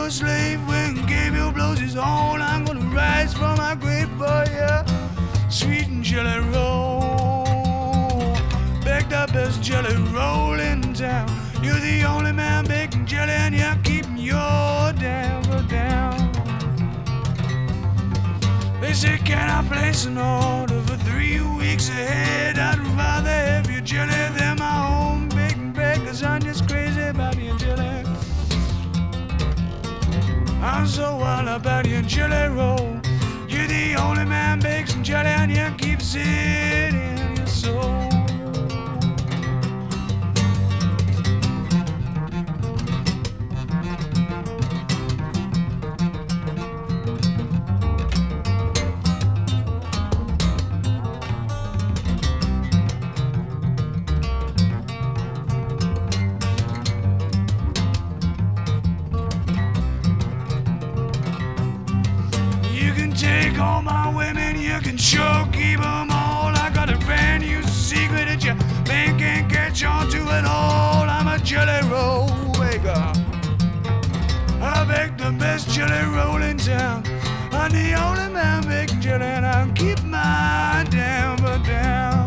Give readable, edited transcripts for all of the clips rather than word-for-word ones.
your slave when Gabriel blows his horn. I'm gonna rise from my grave for you, sweet and jelly roll. Baked up as jelly roll in town. You're the only man baking jelly, and you're keeping your Denver down. They say, can I place an order for 3 weeks ahead? I'd rather have your jelly than my own baking bread, 'cause I'm just crazy about your jelly. I'm so wild about your jelly roll. You're the only man bakes jelly, and you keep it in your soul. Take all my women, you can sure keep them all. I got a brand new secret that your man can't catch on to at all. I'm a jelly roll maker. I bake the best jelly roll in town. I'm the only man making jelly, and I'll keep my Denver down.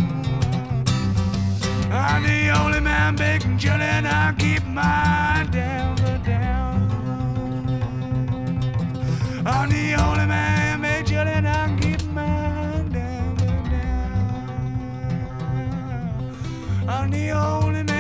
I'm the only man baking jelly, and I'll keep my Denver down. I'm the only man made jelly, and I'll keep my Denver down. I'm the only man.